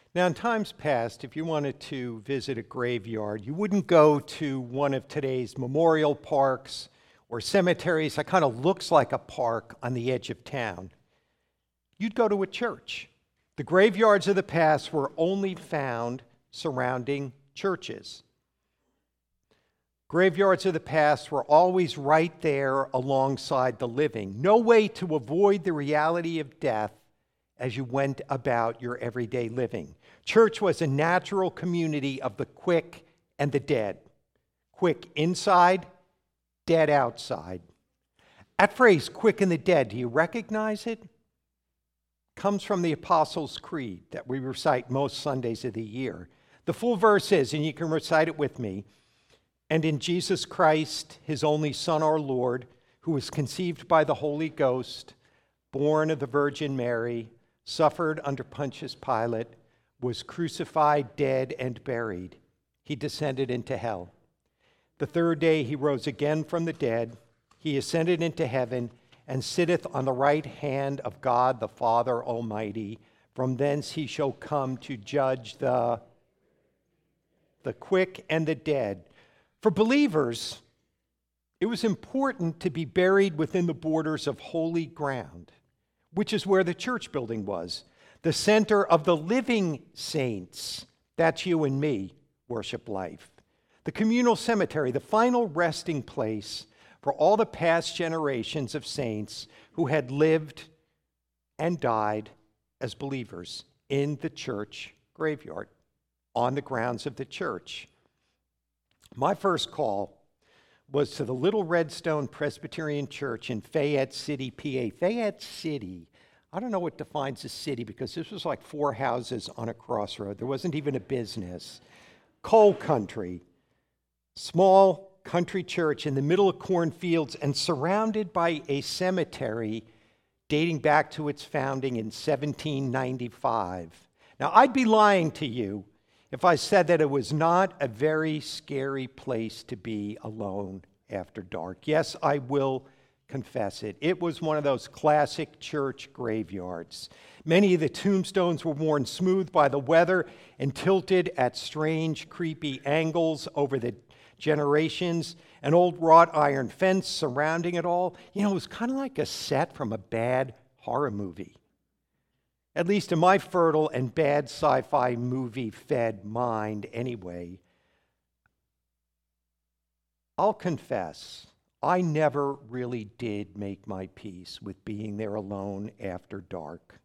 Now, in times past, if you wanted to visit a graveyard, you wouldn't go to one of today's memorial parks or cemeteries that kind of looks like a park on the edge of town. You'd go to a church. The graveyards of the past were only found surrounding churches. Graveyards of the past were always right there alongside the living. No way to avoid the reality of death as you went about your everyday living. Church was a natural community of the quick and the dead. Quick inside, dead outside. That phrase, quick and the dead, do you recognize it? Comes from the Apostles' Creed that we recite most Sundays of the year. The full verse is, and you can recite it with me, "And in Jesus Christ, his only Son, our Lord, who was conceived by the Holy Ghost, born of the Virgin Mary, suffered under Pontius Pilate, was crucified, dead, and buried. He descended into hell. The third day he rose again from the dead. He ascended into heaven and sitteth on the right hand of God the Father Almighty. From thence he shall come to judge the quick and the dead." For believers, it was important to be buried within the borders of holy ground, which is where the church building was. The center of the living saints, that's you and me, worship life. The communal cemetery, the final resting place for all the past generations of saints who had lived and died as believers in the church graveyard, on the grounds of the church. My first call was to the Little Redstone Presbyterian Church in Fayette City, PA. Fayette City. I don't know what defines a city because this was like 4 houses on a crossroad. There wasn't even a business. Coal country. Small country church in the middle of cornfields and surrounded by a cemetery dating back to its founding in 1795. Now, I'd be lying to you if I said that it was not a very scary place to be alone after dark. Yes, I will confess it. It was one of those classic church graveyards. Many of the tombstones were worn smooth by the weather and tilted at strange, creepy angles over the generations. An old wrought iron fence surrounding it all. You know, it was kind of like a set from a bad horror movie. At least in my fertile and bad sci-fi movie-fed mind anyway. I'll confess, I never really did make my peace with being there alone after dark.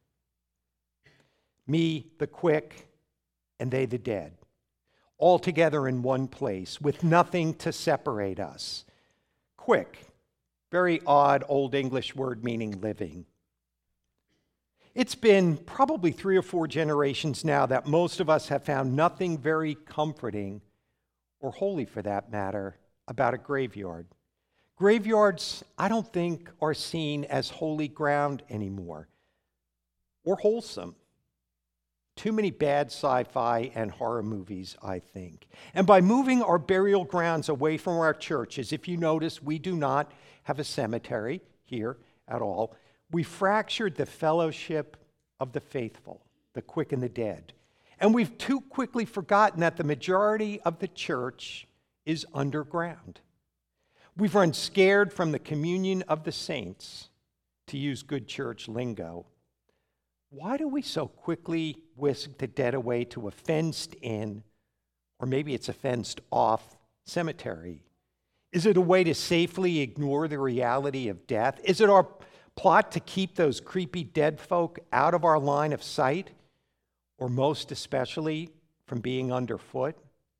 Me, the quick, and they, the dead, all together in one place with nothing to separate us. Quick, very odd Old English word meaning living. It's been probably 3 or 4 generations now that most of us have found nothing very comforting, or holy for that matter, about a graveyard. Graveyards, I don't think, are seen as holy ground anymore, or wholesome. Too many bad sci-fi and horror movies, I think. And by moving our burial grounds away from our churches, if you notice, we do not have a cemetery here at all. We fractured the fellowship of the faithful, the quick and the dead. And we've too quickly forgotten that the majority of the church is underground. We've run scared from the communion of the saints, to use good church lingo. Why do we so quickly whisk the dead away to a fenced-in, or maybe it's a fenced-off cemetery? Is it a way to safely ignore the reality of death? Is it our plot to keep those creepy dead folk out of our line of sight, or most especially from being underfoot?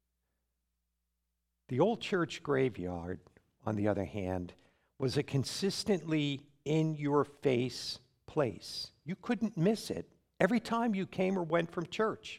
The old church graveyard, on the other hand, was a consistently in-your-face place. You couldn't miss it every time you came or went from church.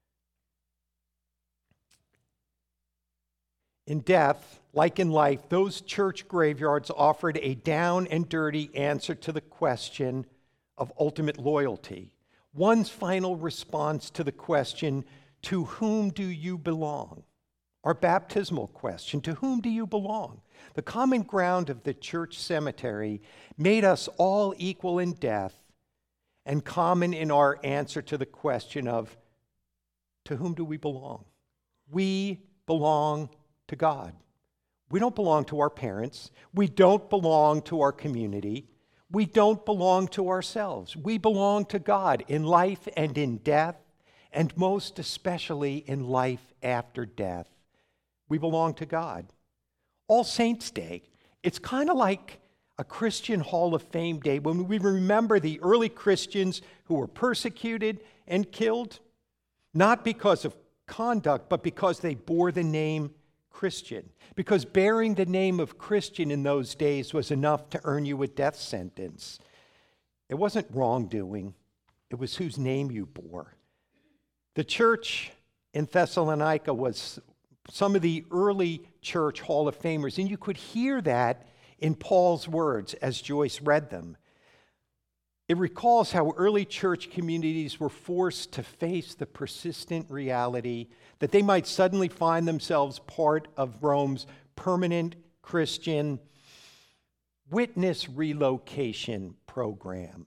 In death, like in life, those church graveyards offered a down and dirty answer to the question of ultimate loyalty. One's final response to the question, to whom do you belong? Our baptismal question, to whom do you belong? The common ground of the church cemetery made us all equal in death and common in our answer to the question of, to whom do we belong? We belong to God. We don't belong to our parents. We don't belong to our community. We don't belong to ourselves. We belong to God in life and in death, and most especially in life after death. We belong to God. All Saints' Day, it's kind of like a Christian Hall of Fame day when we remember the early Christians who were persecuted and killed, not because of conduct, but because they bore the name Christian. Because bearing the name of Christian in those days was enough to earn you a death sentence. It wasn't wrongdoing, it was whose name you bore. The church in Thessalonica was some of the early church Hall of Famers, and you could hear that in Paul's words as Joyce read them. It recalls how early church communities were forced to face the persistent reality that they might suddenly find themselves part of Rome's permanent Christian witness relocation program.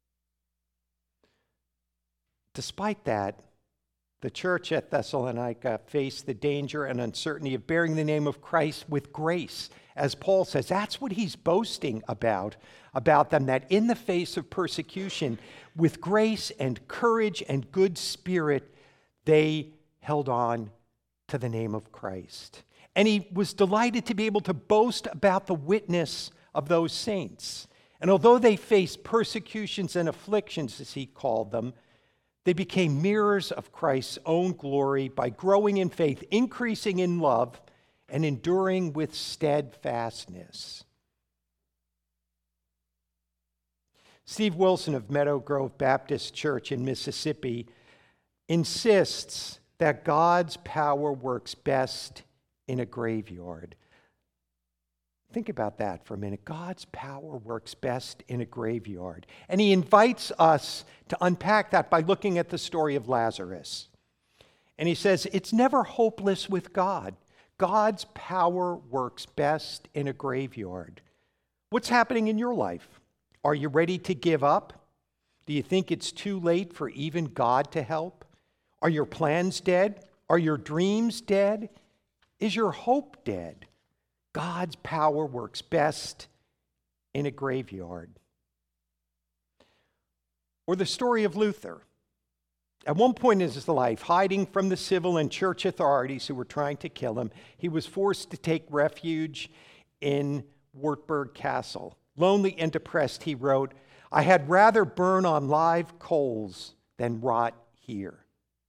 Despite that, the church at Thessalonica faced the danger and uncertainty of bearing the name of Christ with grace. As Paul says, that's what he's boasting about them, that in the face of persecution, with grace and courage and good spirit, they held on to the name of Christ. And he was delighted to be able to boast about the witness of those saints. And although they faced persecutions and afflictions, as he called them, they became mirrors of Christ's own glory by growing in faith, increasing in love, and enduring with steadfastness. Steve Wilson of Meadow Grove Baptist Church in Mississippi insists that God's power works best in a graveyard. Think about that for a minute. God's power works best in a graveyard. And he invites us to unpack that by looking at the story of Lazarus. And he says, it's never hopeless with God. God's power works best in a graveyard. What's happening in your life? Are you ready to give up? Do you think it's too late for even God to help? Are your plans dead? Are your dreams dead? Is your hope dead? God's power works best in a graveyard. Or the story of Luther. At one point in his life, hiding from the civil and church authorities who were trying to kill him, he was forced to take refuge in Wartburg Castle. Lonely and depressed, he wrote, "I had rather burn on live coals than rot here."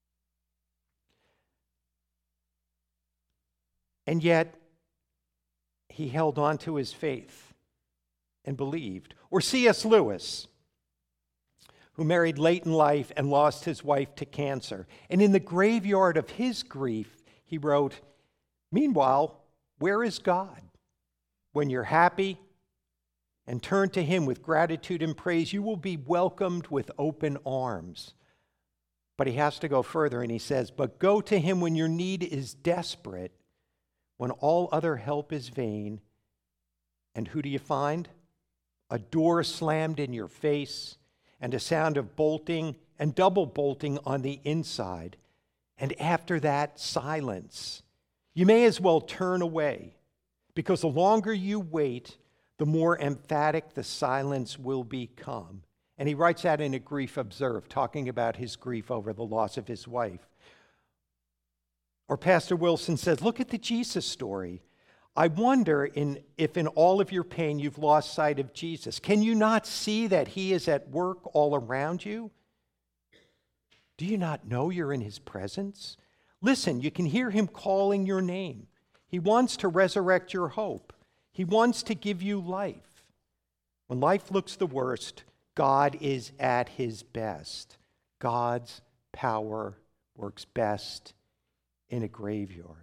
And yet, he held on to his faith and believed. Or C.S. Lewis, who married late in life and lost his wife to cancer. And in the graveyard of his grief, he wrote, "Meanwhile, where is God? When you're happy and turn to him with gratitude and praise, you will be welcomed with open arms." But he has to go further, and he says, "But go to him when your need is desperate, when all other help is vain. And who do you find? A door slammed in your face, and a sound of bolting and double bolting on the inside. And after that, silence. You may as well turn away, because the longer you wait, the more emphatic the silence will become." And he writes that in A Grief Observed, talking about his grief over the loss of his wife. Or Pastor Wilson says, look at the Jesus story. I wonder if in all of your pain you've lost sight of Jesus. Can you not see that he is at work all around you? Do you not know you're in his presence? Listen, you can hear him calling your name. He wants to resurrect your hope. He wants to give you life. When life looks the worst, God is at his best. God's power works best in a graveyard.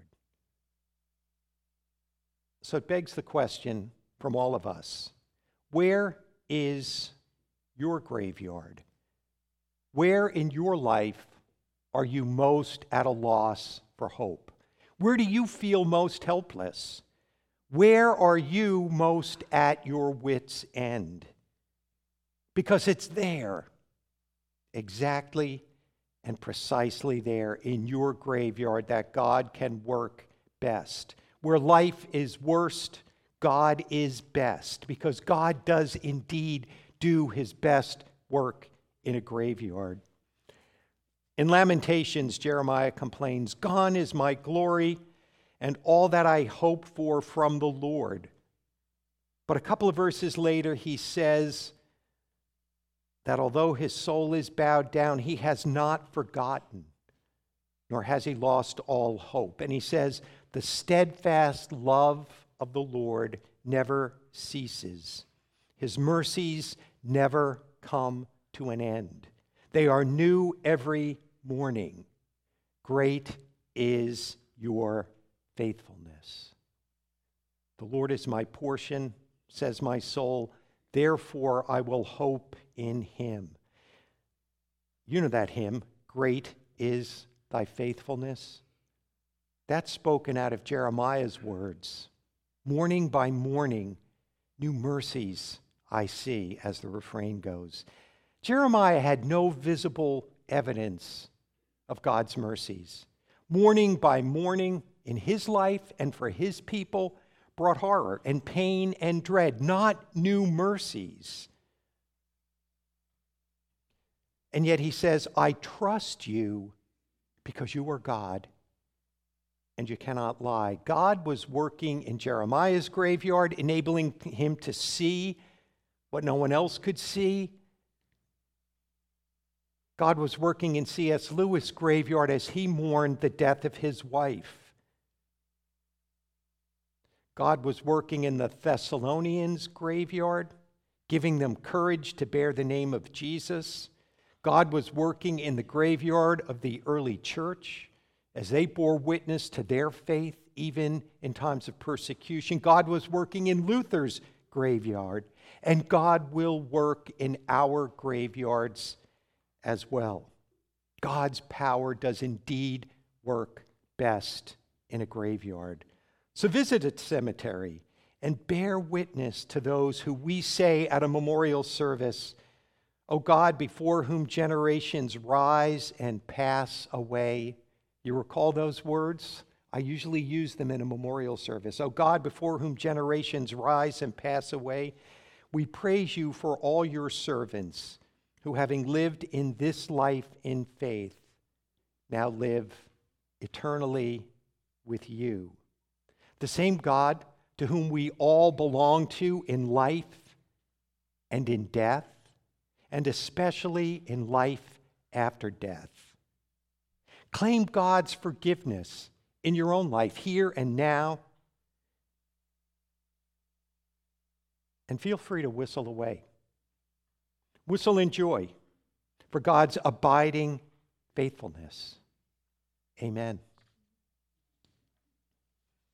So it begs the question from all of us, where is your graveyard? Where in your life are you most at a loss for hope? Where do you feel most helpless? Where are you most at your wits' end? Because it's there, exactly and precisely there in your graveyard that God can work best. Where life is worst, God is best, because God does indeed do his best work in a graveyard. In Lamentations, Jeremiah complains, "Gone is my glory and all that I hope for from the Lord." But a couple of verses later, he says that although his soul is bowed down, he has not forgotten, nor has he lost all hope. And he says, "The steadfast love of the Lord never ceases. His mercies never come to an end. They are new every morning. Great is your faithfulness." The Lord is my portion, says my soul, therefore I will hope in him. You know that hymn, "Great is thy faithfulness." That's spoken out of Jeremiah's words. Morning by morning, new mercies I see, as the refrain goes. Jeremiah had no visible evidence of God's mercies. Morning by morning in his life and for his people brought horror and pain and dread, not new mercies. And yet he says, "I trust you because you are God and you cannot lie." God was working in Jeremiah's graveyard, enabling him to see what no one else could see. God was working in C.S. Lewis' graveyard as he mourned the death of his wife. God was working in the Thessalonians' graveyard, giving them courage to bear the name of Jesus. God was working in the graveyard of the early church as they bore witness to their faith, even in times of persecution. God was working in Luther's graveyard, and God will work in our graveyards as well. God's power does indeed work best in a graveyard. So visit a cemetery and bear witness to those who we say at a memorial service, "O God, before whom generations rise and pass away." You recall those words? I usually use them in a memorial service. "O God, before whom generations rise and pass away, we praise you for all your servants who, having lived in this life in faith, now live eternally with you." The same God to whom we all belong to in life and in death, and especially in life after death. Claim God's forgiveness in your own life, here and now, and feel free to whistle away. Whistle in joy for God's abiding faithfulness. Amen.